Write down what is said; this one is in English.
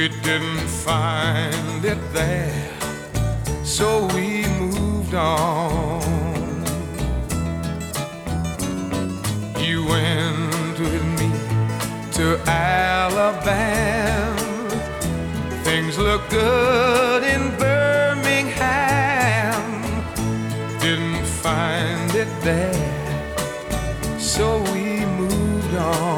We didn't find it there, so we moved on. You went with me to Alabama. Things look good in Birmingham. Didn't find it there, so we moved on.